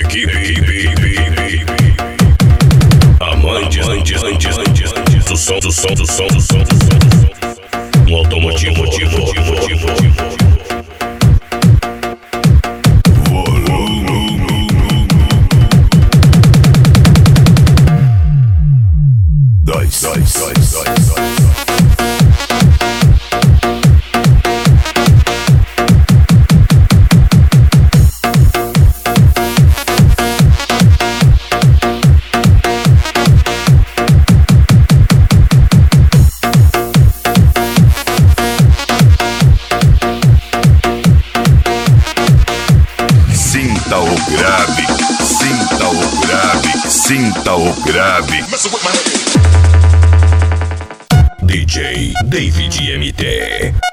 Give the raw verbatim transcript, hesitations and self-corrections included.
Equipe, equipe, amante, amante, amante, amante, do som, do som, do som, do som, do som, um automotivo, motivo, motivo, motivo, motivo. Dois, dois, dois, dois, dois. Sinta o grave, sinta o grave, sinta o grave. D J David M T.